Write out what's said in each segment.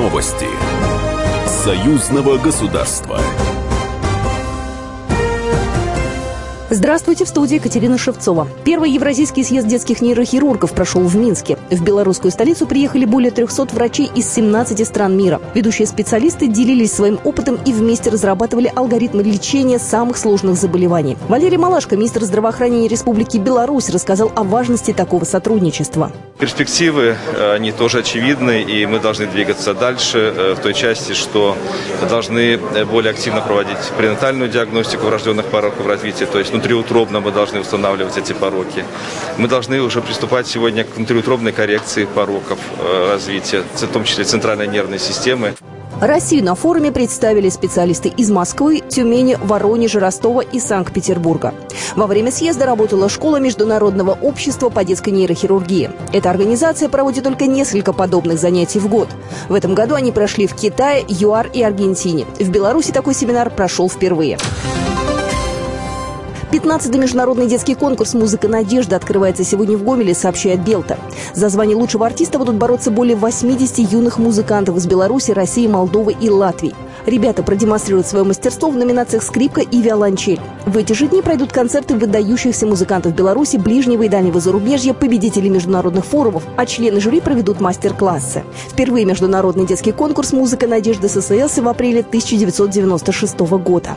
Новости союзного государства. Здравствуйте, в студии Екатерина Шевцова. Первый Евразийский съезд детских нейрохирургов прошел в Минске. В белорусскую столицу приехали более 300 врачей из 17 стран мира. Ведущие специалисты делились своим опытом и вместе разрабатывали алгоритмы лечения самых сложных заболеваний. Валерий Малашко, министр здравоохранения Республики Беларусь, рассказал о важности такого сотрудничества. Перспективы, они тоже очевидны, и мы должны двигаться дальше в той части, что должны более активно проводить пренатальную диагностику врожденных пороков развития, то есть внутриутробно мы должны устанавливать эти пороки. Мы должны уже приступать сегодня к внутриутробной коррекции пороков развития, в том числе центральной нервной системы. Россию на форуме представили специалисты из Москвы, Тюмени, Воронежа, Ростова и Санкт-Петербурга. Во время съезда работала школа Международного общества по детской нейрохирургии. Эта организация проводит только несколько подобных занятий в год. В этом году они прошли в Китае, ЮАР и Аргентине. В Беларуси такой семинар прошел впервые. 15-й международный детский конкурс «Музыка надежды» открывается сегодня в Гомеле, сообщает Белта. За звание лучшего артиста будут бороться более 80 юных музыкантов из Беларуси, России, Молдовы и Латвии. Ребята продемонстрируют свое мастерство в номинациях «Скрипка» и «Виолончель». В эти же дни пройдут концерты выдающихся музыкантов Беларуси, ближнего и дальнего зарубежья, победителей международных форумов, а члены жюри проведут мастер-классы. Впервые международный детский конкурс «Музыка надежды» состоялся в апреле 1996 года.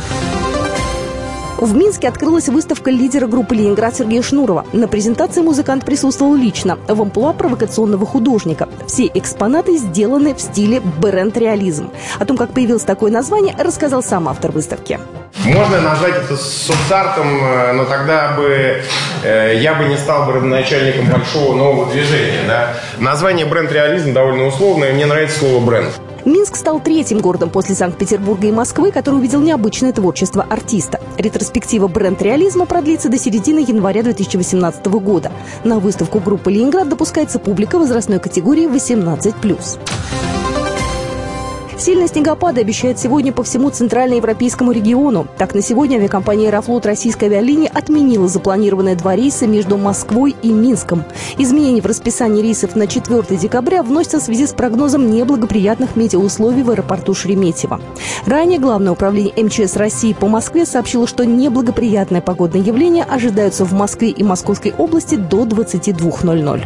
В Минске открылась выставка лидера группы «Ленинград» Сергея Шнурова. На презентации музыкант присутствовал лично, в амплуа провокационного художника. Все экспонаты сделаны в стиле бренд-реализм. О том, как появилось такое название, рассказал сам автор выставки. Можно назвать это соцартом, но тогда бы я бы не стал бы родоначальником большого нового движения. Да? Название бренд-реализм довольно условное, мне нравится слово «бренд». Минск стал третьим городом после Санкт-Петербурга и Москвы, который увидел необычное творчество артиста. Ретроспектива бренд-реализма продлится до середины января 2018 года. На выставку группы «Ленинград» допускается публика возрастной категории 18+. Сильные снегопады обещают сегодня по всему центральноевропейскому региону. Так, на сегодня авиакомпания «Аэрофлот» российской авиалинии отменила запланированные 2 рейса между Москвой и Минском. Изменения в расписании рейсов на 4 декабря вносятся в связи с прогнозом неблагоприятных метеоусловий в аэропорту Шереметьево. Ранее Главное управление МЧС России по Москве сообщило, что неблагоприятные погодные явления ожидаются в Москве и Московской области до 22:00.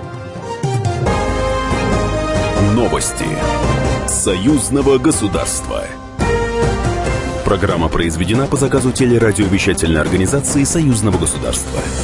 Новости союзного государства. Программа произведена по заказу телерадиовещательной организации союзного государства.